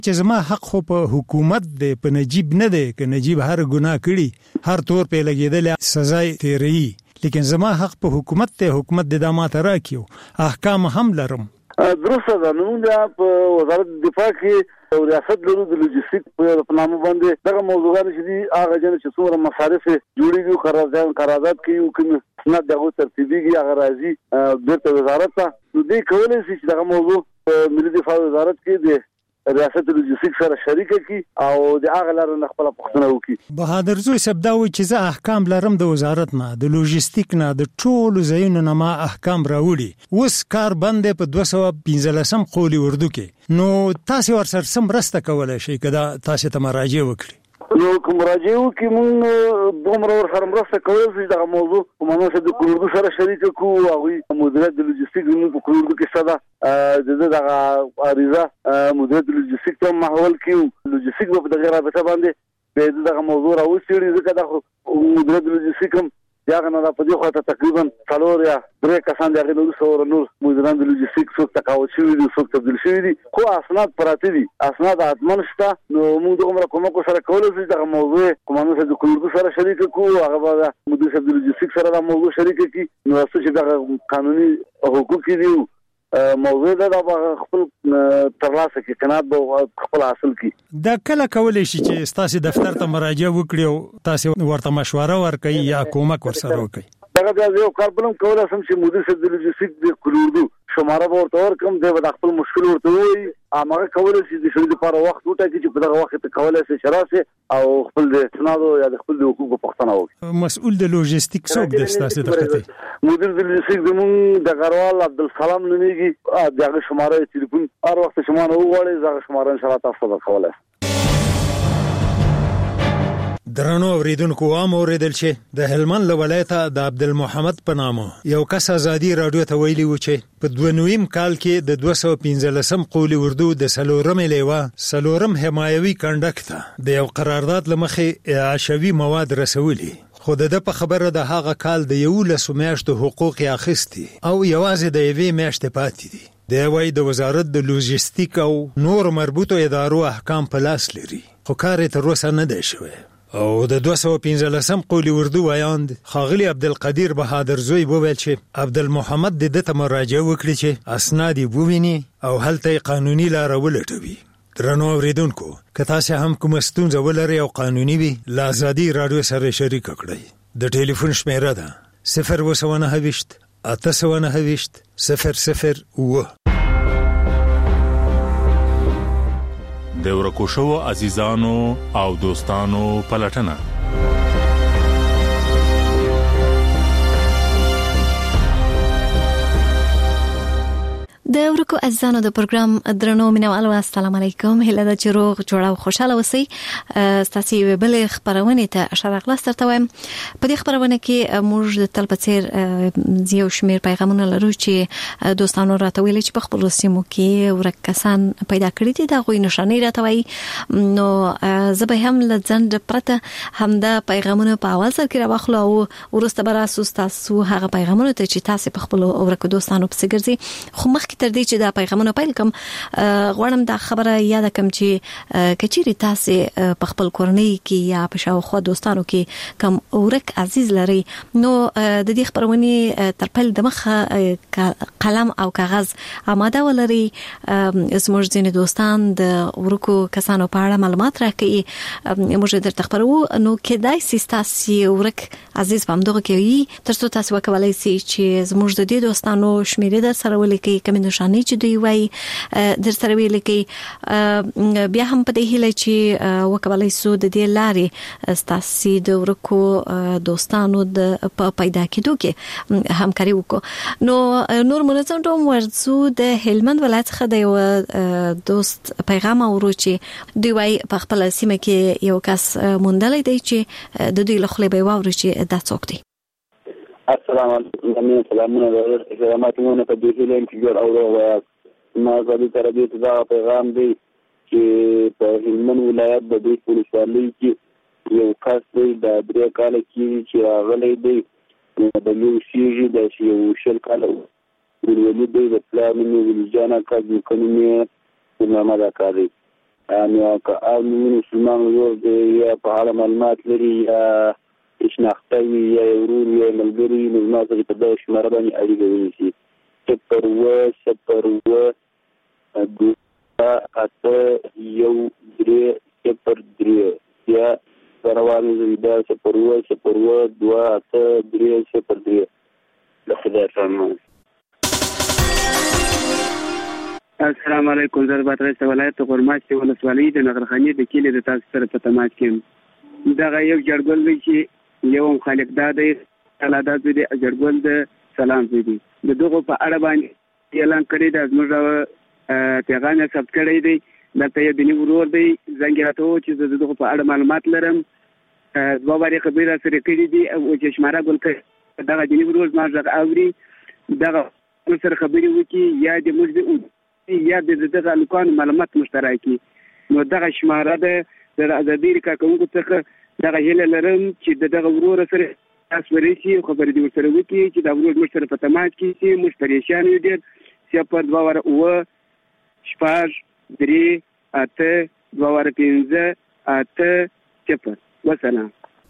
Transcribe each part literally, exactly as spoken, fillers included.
چې زما حق خو په حکومت دی، په نجیب نه دی. که نجیب هر ګناه کړي، هر تور په لګېدل سزا تیری، لیکن زما حق په حکومت دی. حکومت د دا ماته راکیو، احکام هم لرم. درسته ده. نو په وزارت دفاع کې ریاست لرو د لوجستیک په نامه باندې دغه موضوعات چې دي هغه جن چې څومره مصارف جوړیږي، قرارداد قرارداد کوي، کوم سند دغه ترتیبیږي، هغه راځي بیرته وزارت ته. نو دې کولای شي چې دغه موضوع په ملي دفاع وزارت کې د ریاست لوجستیک سره شریک کی او د هغه لاره نه خپل پښتنه وکي. بهادر زوی سبداوي چې زه احکام لرم د وزارت نه، د لوجستیک نه، د ټولو ځایونو نه ما احکام راوړي. اوس کار بند په دوه سوه پنځلسم قولي اردو کې. نو تاسو ورسره سم راسته کولای شئ کدا تاسو ته مراجعه وکړي. نو کوم راځو کې مونږ دومره ور سره مرسته کوو چې دا موضوع کومه څه د کورډو سره شریک کو او مدیریت د لوجستیک په کورډو کې څه ده د دغه اړیزه مدیریت د لوجستیک ته ماحول کې لوجستیک په دغه رابطه باندې به دغه موضوع راوستي ځکه د مدیریت د لوجستیک یاغه نه په دې خاطر تقریبا څلور یا درې کسان دغه نور سره نور مدیران د لوجستیک څوک تقاعد شوی دي، څوک تبدیل شوی دي، خو اسناد پراته دي، اسناد اتمن شته. نو موږ دغه کومه کو سره کولای شو دغه موضوع کومه څه د کورډو سره شریک کو، هغه به مدیر د لوجستیک سره د موضوع شریک کی. نو چې دغه قانوني حقوق دي موضوع ده د خپل ترلاسه کې قناعت به خپل حاصل کی. دا کله کولای شي چې تاسو دفتر ته مراجعه وکړئ او تاسو ورته مشوره ورکړئ یا کومک ورسره وکړئ؟ دغه د یو کار بلم کولای سم چې مدیر د لوجستیک د کورډو شماره ورته ورکم، دی به خپل مشکل ورته وایي، هغه کولای شي د شړې لپاره وخت وټاکي چې په دغه وخت ته کولای شي شراسه او خپل د اسناد یا د خپل د حقوقو پوښتنه وکړي. مسؤل د لوجستیک څوک دی تاسو ته ته؟ مدیر د لوجستیک زمون د غروال عبدالسلام نومیږي. دغه شماره ټلیفون هر وخت شماره وغواړي، دغه شماره ان شاء الله تاسو ته کولای. درنو اوریدونکو، عام اوریدل چې د هلمند ولایت د عبدالمحمد په نامه یو کس ازادي رادیو ته ویلي و چې په دوه نویم کال کې د دوه سوه پنځلسم قولي اردو د څلورم لیوه څلورم حمایوي کنډک ته د یو قرارداد له مخې عشوي مواد رسولي، خو د ده په خبره د هغه کال د یولسو میاشتو حقوق یې اخیستي او یوازې د یوې میاشتې پاتې دي. دی وایي د وزارت د لوجستیک او نور مربوطو ادارو احکام په لاس لري، خو کار یې تر اوسه نه دی شوی. او د دوه سوه پنځلسم قولي اردو ویاند ښاغلي عبدالقدیر بهادر زوی وویل چې عبدالمحمد د ده ته مراجعه وکړي چې اسناد یې وویني او هلته یې قانوني لاره ولټوي. درنو اوریدونکو، که تاسو هم کومه ستونزه ولرئ او قانوني وي، له ازادي راډیو سره شریکه کړئ. د ټلیفون شمیره ده صفر اووه سوه نهه ویشت اته سوه نهه ویشت صفر صفر اووه. د ورکو شوو عزیزانو او دوستانو پلټنه. د ورکو عزیزانو د پروګرام درنو مینوالو السلام علیکم. هله د چروغ جوړه او خوشاله اوسئ. تاسو یې بل خبرونه ته اشاره خلاص ترته وایم. په دې خبرونه کې موږ د تل په څیر یو شمیر پیغامونه لرو چې دوستانو راته ویل چې په خپل سیمو کې ورک کسان پیدا کړی دي، دا غوي نشانه راته وایي. نو زه به هم لځند پرته هم دا پیغامونه په اول سر کې راوخلو او ورسته به تاسو تاسو هغه پیغامونه ته چې تاسو په خپل ورک دوستانو په ګرځي. خو مخکې تر دې چې دا پیغامونه پیل کوم، غواړم دا خبره یاد کړم چې کچېری تاسو په خپل کورنۍ کې یا په شاوخوا دوستانو کې کوم ورک عزیز لري، نو د دې خبرونه تر پیل د مخه قلم او کاغذ آماده ولري. زموږ ځینې دوستان د ورکو کسانو په اړه معلومات راکړي، موږ درته خبرو. نو کېدای شي تاسو ورک عزیز په همدغه کې وي، ترڅو تاسو وکولای شئ چې زموږ د دې دوستانو شمیرې در سره ولیکئ، کوم نشانه چې دوی وایي در سره ولیکئ. بیا هم په دې هیله چې وکولای شو د دې لارې تاسو د ورکو دوستانو د پیدا کېدو کې همکاري وکړو. نو نور منظم ډوم ورزو د هلمند ولایت څخه د یو دوست پیغام اورو چې دوی وایي په خپل سیمه کې یو کس موندلی دی چې د دوی له خولې به واوري چې دا څوک دی. السلام علیکم. سلامونه سلامونه په دې هیله چې ګور اورو ما غوډي تر دې دا پیغام دی چې په هلمند ولایت د دې پولیسوالۍ کې یو کس دی د درې کال کې چې راغلی دی د یو شیږي د یو شل کال ورولې دی د پلان مې ولجانا کاږي کني محمد اکاري نو که او مسلمان ورور دی یا په اړه معلومات لري یا شناخته وي یا ورور یا ملګري نو زما سره په دغه شماره باندې اړیکه ونیسي صفر اووه صفر اووه دوه اته یو درې صفر درې یا روانې زیدا صفر اووه صفر اووه دوه اته درې صفر درې د خدای فرمان. السلام علیکم. زه د بادغیس ولایت غورماشتې ولسوالۍ د نغرخانې د کلي د تاسو سره په تماس کې یم. دغه یو جړګل دی چې یو هم خالق دا دی الله دا زوی دی جړګل د سلام زوی دی. د دغو په اړه باندې اعلان کړی دی زموږ پیغام یې ثبت کړی دی. دلته یو دیني ورور دی زنګ یې راته وویل چې زه د دغو په اړه معلومات لرم. دوه وارې خبرې راسره کړي دي او چې شماره ګل کړي دغه دیني ورور زما غږ اوري دغه سره خبرې وکړي یا د موږ یا د دغه لوکانو معلومات مشترکي. نو دغه شماره ده د ازادي کارکونکو څخه دغه هیله لرم چې دغه ورور سره تاسو ورشي خبرې دې ورسره وکړي چې دا ورور موږ سره په تماس کې چې موږ پریشان یو ډېر صفر دوه واره اووه شپږ درې اته دوه واره پنځه اته صفر. وسلام.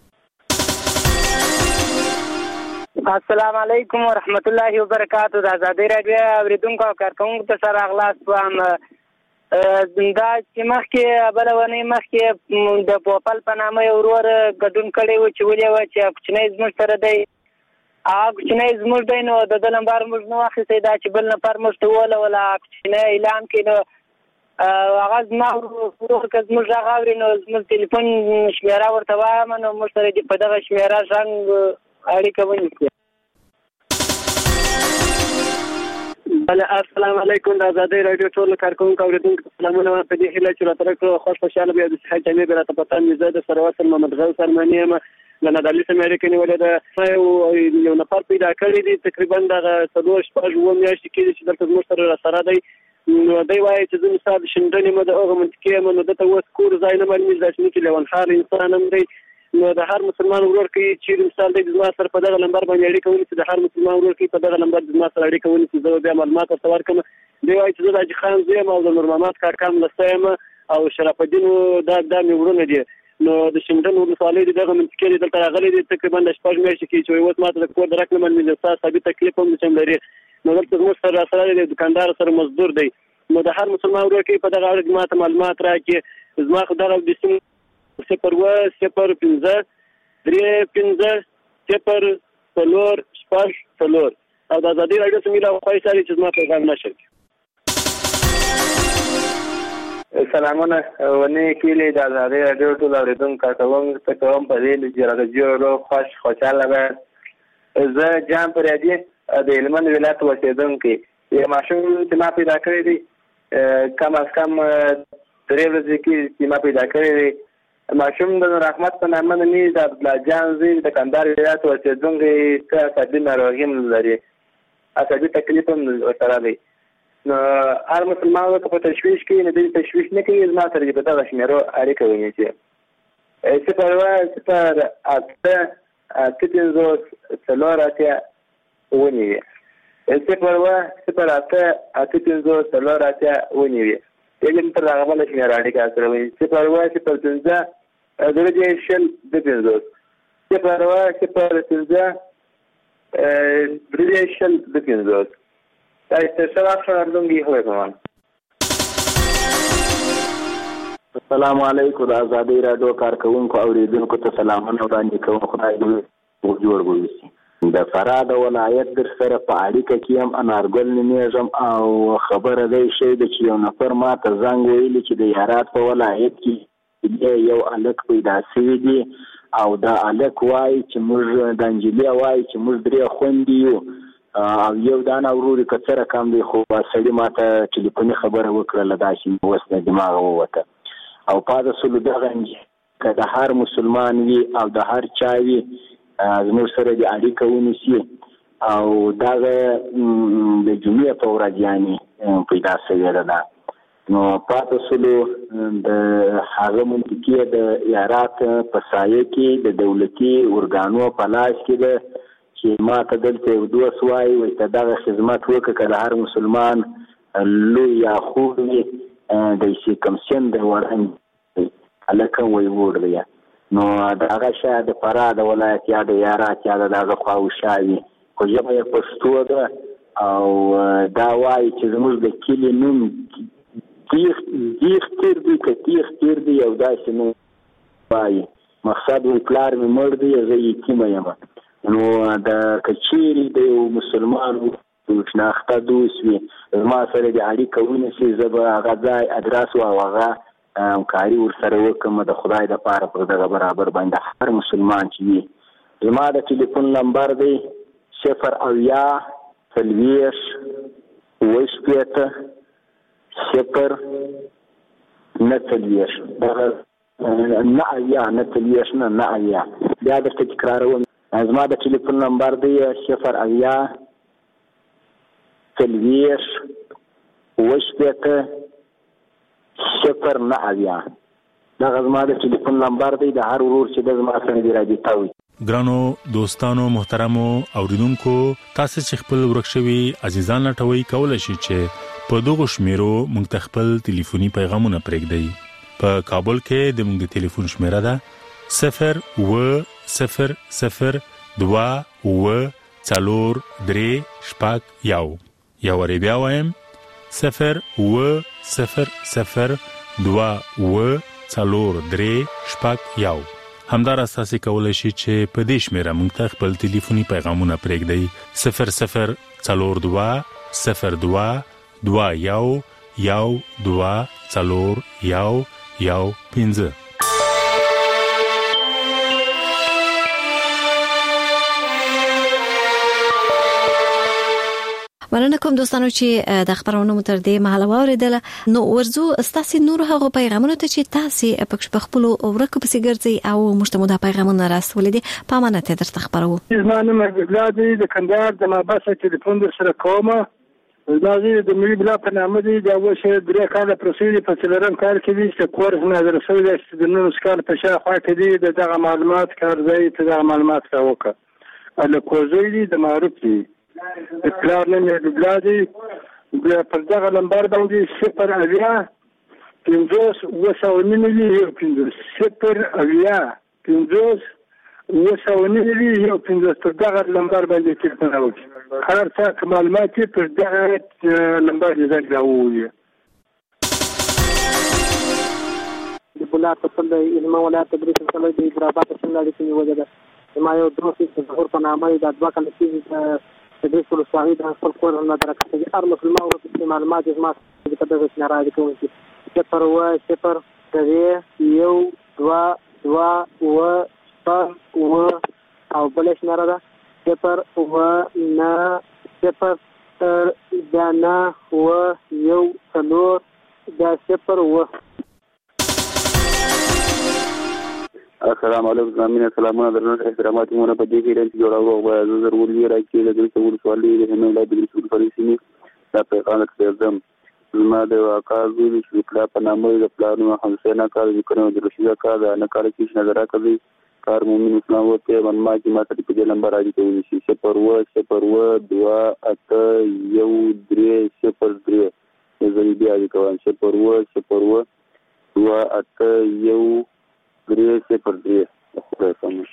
السلام علیکم ورحمت الله وبرکاتہ. د ازادي راډیو اوریدونکو او کارکونکو ته سره اغلاس کوم. دا چې مخکې بلونه مخکې د پوپل په نامه یو ورور ګډون کړی و چې ولې و چې کوچنی زموږ سره دی هغه کوچنی زموږ دی نو د ده نمبر موږ نه واخیستی دا چې بل نفر موږ ته وولوله کوچنی اعلان کړي نو هغه زما ورور که زموږ غږ اوري نو زموږ تلیفون شمېره ورته وایم نو موږ سره دې په دغه شمېره زنګ اړیکه ونیسي. بله السلام علیکم. د ازادۍ راډیو ټولو کارکوونکو اورېدونکو ته سلامونه وایم په دې هیله چې راته راکړو خوښ خوشحاله به د صحت جامې به راته پتان وي. زه د سروسر محمد غوث ارماني یم له نادعلي څخه مې اړیکه نیولې ده. یو نفر پیدا کړی دی تقریبا دغه څلور شپږ اووه میاشتې کېږي چې دلته زموږ سره راسره دی. نو دی وایي چې زه مثال د شنډنې یم د هغه منطقې یم نو دته اوس کور ځای نه معلومېږي داسې نه چې لیونخار انسان هم دی. نو د هر مسلمان ورور کې چیرې مثال دی زما سره په دغه نمبر باندې اړیکه ونیسي د هر مسلمان ورور کې په دغه نمبر زما سره اړیکه ونیسي زه بیا معلومات ورته ورکړم. دی وایي چې زه د حاجي خان زوی یم او د نور محمد کاکا ملسه یم او شرف الدین دا دا مې ورونه دي. نو د شینډن ولسوالۍ د دغه منطقې دی دلته راغلی دی تقریبا د شپږ میاشتې کې چې اوس ماته د کور درک نه معلومېږي ستا ثابت تکلیف هم چې لري. نو دلته زموږ سره راسره دی دوکاندار سره مزدور دی. نو د هر مسلمان ورور کې په دغه اړه ماته معلومات راکړي. زما خو دغه د سیم صفر اووه صفر پنځه درې پنځه صفر څلور شپږ څلور او د ازادي راډیو څخه میله خوښ ساري چې زما پیغام نشر کړي. سلامونه ونې کېلې د ازادي راډیو ټول اورېدونکو کارکوونکو ته کوم په دې چې راډیو خوښ خوشحاله به زه جام پریادي د هلمند ولایت اوسېدونکی یو ماشوم چې ما پیدا کړی دی کم از کم درې ورځې کې چې ما پیدا کړی دی. ماشوم د رحمت په نامه د مې د عبدالله جان زوی د کندهار ولایت اوسېدونکی ته عصبي ناروغي هم لري عصبي تکلیف هم ورسره دی. نو هر مسلمان ورته په تشویش کې نه دی تشویش نه کوي زما سره په دغه شمېرو اړیکه ونیسي صفر اووه صفر اته اته پنځوس څلور اتیا ونیوي صفر اووه صفر اته اته پنځوس څلور اتیا ونیوي یګم تر هغه بله شمېره اړیکه سره ونیسي صفر اووه صفر پنځه درجه شل د پنځوس صفر اووه صفر پنځه درجه شل د پنځوس. السلام علیکم. د ازادۍ راډیو کارکوونکو اوریدونکو ته سلامونه وړاندې کوم. خدای دې جوړ وویسي. د فراه د ولایت در سره په اړیکه کې هم انارګل نومیږم او خبره دی شی ده چې یو نفر ما ته زنګ ویلي چې د هرات په ولایت کې یو هلک پیدا شوی دی او دا هلک وایي چې موږ د انجلۍ وایي چې موږ درې خویندې یو او یو دانه ورور که څه رقم دی خو سړي ما ته ټلیفوني خبره وکړله داسې اوس د دماغه ووته او پاته سلو دغه که د هر مسلمان وي او د هر چا وي زموږ سره د اړیکه ونیسي او دغه د جمعې په ورځ یعنې پیدا شوې ده. نو پاته سلو د هغه منطقې د هرات په سایه کې د دولتي ارګانو په لاس کې ده چې ما ته دلته یو دوست وایي وایي ته دغه خدمت وکړه که د هر مسلمان لوی یا خوب وي د سیکمسین د ورن الکه وی ور دی نو دا هغه شاید د فراه د ولایت یا د یارات یا د هغه خواوشاوي خو ژبه یې پښتو ده او دا وایي چې زموږ د کلي نوم تیغ تیغ تیر دی که تیغ تیر دی او داسې نوم وایي مقصد وی پلار مې مړ دی زه یتیمه یم نو د که چیرې د یو مسلمان شناخته دوست وي زما سره د اړیکه ونیسي زه به هغه ځای ادرس او هغه همکاري ورسره وکړم د خدای دپاره پر دغه برابر باندې هر مسلمان چې وي زما د ټلیفون نمبر دی صفر اویا څلوېښت اووه شپېته صفر نه څلوېښت دغه نه اویا نه څلوېښت نه نه اویا بیا درته تکراروم زما د ټلیفون نمبر دی صفر اویا څلوېښت اووه شپېته صفر نه اویا دغه زما د ټلیفون نمبر دی د هر ورور چې د زما سره دی رابطه وي. ګرانو دوستانو محترمو اوریدونکو تاسو چې خپل ورک شوي عزیزان لټوي کولای شئ چې په دغه شمیرو موږ ته خپل ټلیفوني پیغامونه پرېږدئ. په کابل کې د موږ د ټلیفون شمیره ده صفر اووه صفر صفر دوه اووه څلور درې شپږ یو یا وری بیا وایم صفر اووه صفر صفر دوه اووه څلور درې شپږ یو. همداراز تاسو کولای شئ چې په دې شمیره موږ ته خپل ټلیفوني پیغامونه پرېږدئ صفر صفر څلور دوه صفر دوه دوه یو یو دوه څلور یو یو پنځه. مننه کوم دوستانو چې د خبرونو مو تر دې مهاله واوریدل. نو ورزو ستاسو نور هغه پیغامونه ته چې تاسو په خپل ورکو پسې ګرځي او مشتموده پیغامونه راستولې دي په امانت درته خبرو. زمانه مګلادي د کندهار د ماباسه ټلیفون در سره کومه لازم د ملي بلا په نامه دي دا وشه درې کاله پروسې په څلورم کال کې دي چې کورس نه درسوي د نو سکال په شاخوا کې دي دغه معلومات کارځي ته دغه معلومات راوکړه ال کوزوي د معروف دي د پلار نه د بلادي د پر دغه نمبر باندې صفر اویا پنځوس اووه سوه نیم دي یو پنځوس صفر اویا پنځوس اووه سوه نیم دي یو پنځوس پر دغه نمبر باندې تلیفون راوکړي هر څه معلومات پر دغه نمبر یې زنګ راووي. د بولات په څنډه علمه ولایت تدریس سره د ادرابات څنګه اړیکې نیولې ده ما یو دوست چې ظهور په نامه د دوه کال کې تدریس ولسوالۍ د خپل کور نه درکړي هر مسلمان ورته معلومات یې ما د کده د ناراضي کوي صفر اووه صفر درې یو دوه دوه اووه شپږ اووه او بل شمېره ده صفر اووه نه صفر بیا نه اووه یو څلور بیا صفر اووه. السلام علیکم زمینه سلامونه درنو احترامات مونږ په دې کې رنګ جوړاو او زه ضروري راځي د دې څور سوالي د نو لا د څور فریسینی دا په قانون کې زم زما د واقعي چې کله په نامه د پلانونو همسنه کار وکړو د رشیدا کار د نه کار کې نظر راکړي کار مومن اسلام وته منما چې ماته په دې نمبر راځي کوي چې صفر اووه صفر اووه دوه اته یو درې صفر درې زه دې اړ کوم صفر اووه صفر اووه دوه اته یو درې صفر درې.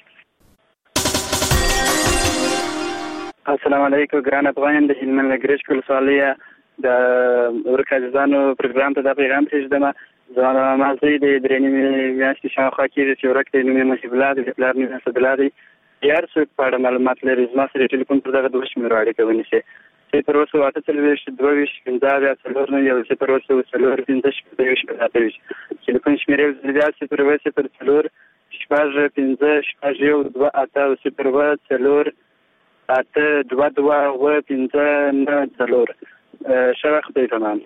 السلام علیکم ګران افغان د هلمند لګریش کول سوالیه د ورکازانو پروګرام ته د پیغام تجدمه زما مازی د درېنی میاشتې شاوخوا کې چې ورکته نومې مشبلات د پلار نه صدلادي یار څو په معلومات لري زما سره ټلیفون پر دغه دوه شمیرو اړیکه ونیسي صفر اووه اته څلوېښت دوه ویشت پنځه اویا څلور نوي یو صفر اووه څلور پنځه شپږ یو شپږ اته ویشت ټلیفون شمیرې زیات صفر اووه صفر څلور شپږ پنځه شپږ یو دوه اته صفر اووه څلور اته دوه دوه اووه پنځه نه څلور. ښه وخت دی تمام.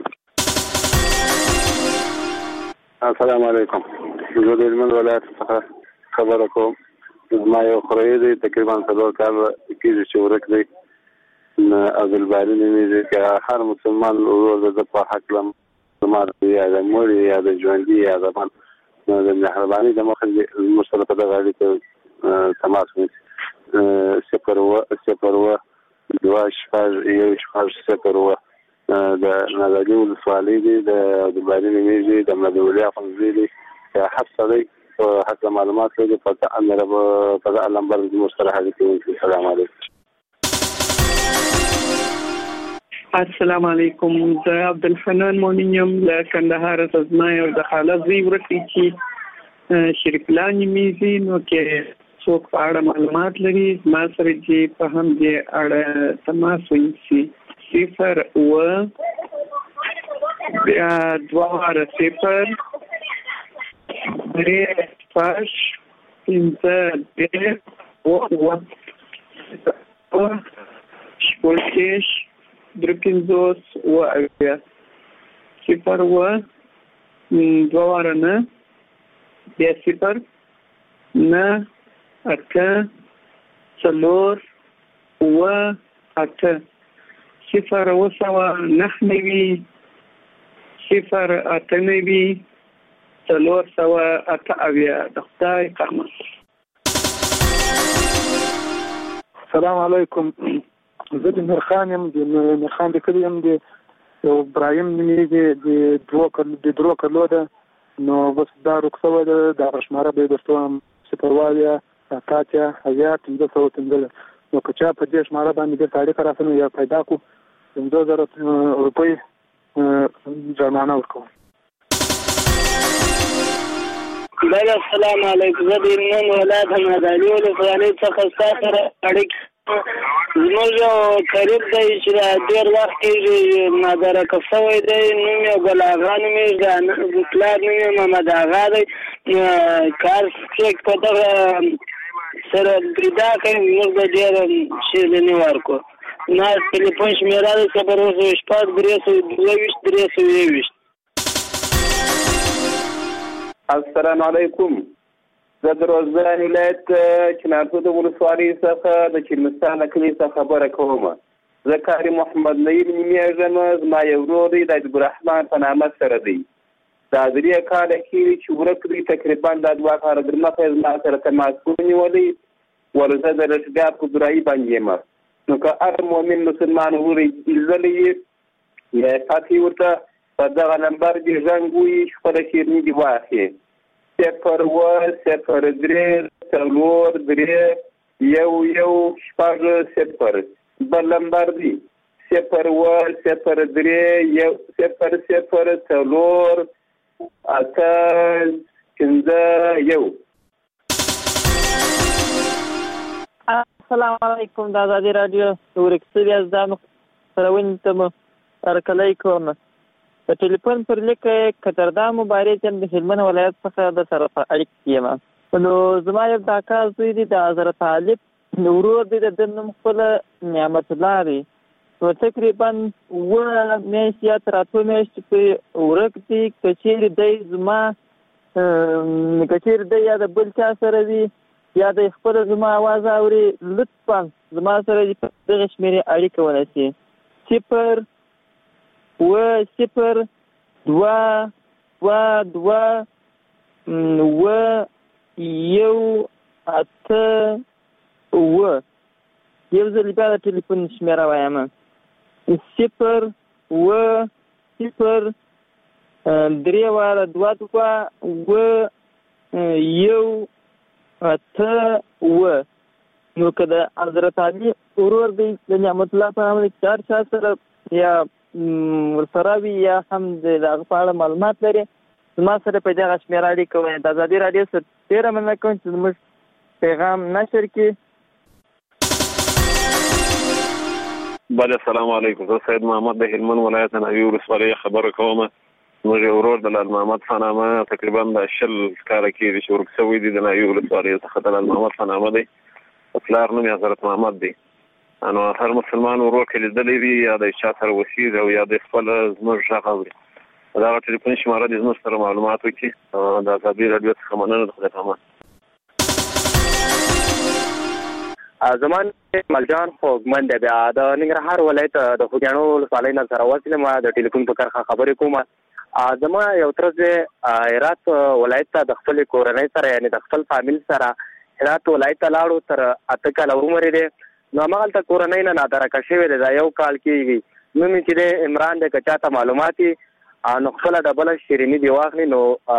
السلام علیکم زه د هلمند ولایت څخه خبره کوم. زما یو خوری دی تقریبا څلور کاله کېږي چې ورک دی عبدالباري نومېږي که هر مسلمان ورور د په هکله زما یا د مړي یا د ژوندي یا د من د مهرباني د مخې زموږ سره په دغه اړیکه تماس ونیسي صفر اووه صفر اووه دوه شپږ یو شپږ صفر اووه د نادعلي ولسوالۍ دی د عبدالباري نومیږي د مدولي افغانزي دی حبسه دی حتی معلومات دی په امر په لمبر د مشترک کې. السلام علیکم. السلام علیکم. زه عبدالحنان مؤمن یم له کندهار زما یو د خاله زوی ورک دی چې شریف الله نومیږي. نو کې څوک په اړه معلومات لري ما سره چې په همدې اړه تماس ونیسي. صفر اوه بیا دوه واره صفر درې شپږ پنځه درې اووه اووه شپږ دېرش درې پنځوس اووه اویا. صفر اوه دوه واره نه بیا صفر نه اته څلور اووه اته. صفر اوه سوه نهه نوي صفر اته نوي څلور سوه اته اویا. د خدای قامت. السلام علیکم. زه د میرخان یم د میرخان د کلي یم د یو ابراهیم نومیږي د دوه د درو کلو ده. نو بس دا رخصوه ده د شماره به درته هم صفر وایا کاتیا هزار پنځه سوه پنځه. نو که چا په دې شماره باندې د تاریخ راسنو یا پیدا کو پنځه زره روپۍ جرمانه ورکوم. بله السلام علیکم. زه د هلمند ولایت نادعلي ولسوالۍ څخه ستا سره اړیکې زموږ یو قریب دی چې د ډېر وخت کېږي مدرکه شوی دی. نوم یې ګل اغا نومېږي د پلار نوم یې محمد اغا دی. کار چیک په دغه سره پیدا کوي موږ به ډېر شیریني ورکړو. ما ټلیفون شمېره ده صفر اوه سوه شپږ درې سوه دوه ویشت درې سوه یو ویشت. السلام علیکم. زه د روزګان ولایت چنارتو د ولسوالۍ څخه د چیرمستان کلي څخه خبره کوم. زه کاري محمد نعیم نومیږم. زما یو ورور دی د عبدالرحمن په نامه سره دی. دا درې کاله کېږي چې ورک دی. تقریبا دا دوه کاله در مخکې زما سره تماس ونیولی ول زه د رشګاه په ګرایي باندې یم. نو که هر مؤمن مسلمان ورور لیدلی یې یا ساتي ورته په دغه نمبر دې زنګ ووهي خپله شیریني دې واخلي. صفر اوه صفر درې څلور درې یو یو شپږ صفر. بل نمبر دی صفر اوه صفر درې یو صفر صفر څلور اته پنځه یو. السلام علیکم. د ازادي راډیو د ورکسلي ازدانو سره ونیتم هرکلی کوم. د ټلیفون پر لیک قطردان مبارک یم د هلمند ولایت څخه د سره په اړیکه کې یم. نو زما یو د اکا زوی دی د حضرت طالب ورور دی د ده نوم خپله نعمت الله دی. نو تقریبا اووه میاشتې یا تر اتو میاشتې پورې ورک دی. که چېرې دی زما که چېرې دی یا د بل چا سره وي یا د خپله زما اواز اوري لطفا زما سره دغه شمېرې اړیکه ونیسي. صفر اوه صفر دوه دوه دوه اوه یو اته اوه. یو ځل بیا د ټلیفون شمېره وایم. صفر اوه صفر درې واره دوه دوه اوه یو اته اوه. نو که د حضرت علي ورور دی د نعمت الله په نامه د هر چا سره یا ورسره وي یا هم د هغه په اړه معلومات لري زما سره په دغه شمېره اړیکه ونیسي. د ازادي راډیو سره ډېره مننه کوم چې زموږ پیغام نشر کړي. بله السلام علیکم. زه سید محمد د هلمند ولایت ناوې ولسوالۍ خبره کوم. زموږ یو ورور د لال محمد په نامه تقریبا د شل کاله کېږي چې ورک شوی دی د ناوې ولسوالۍ څخه. د لال محمد په نامه دی. د پلار نوم یې حضرت محمد دی. نو هر مسلمان ورور کې لیدلی وي یا د چا سره وسیږي او یا د خپل زموږ غږ اوري دغه ټلیفون شماره دې زموږ سره معلومات وکړي. د ازادي راډیو څخه مننه. د خدای پامان. زمان ملجان خوږمند بیا د ننګرهار ولایت د خوږیاڼو ولسوالۍ نه سره وسلم. د ټلیفون په کرښه خبرې کوم. زما یو تر زه هرات ولایت ته د خپل کورنۍ سره یعنی د خپل فامیل سره هرات ولایت ته لاړو. تر اته کاله عمر دی. نو هماغلته کورنۍ نه نادرکه شوې ده. دا یو کال کېږي نو مې چې د عمران د کچاته معلوماتي نو خپل ډبل شیرینی دی واخلي نو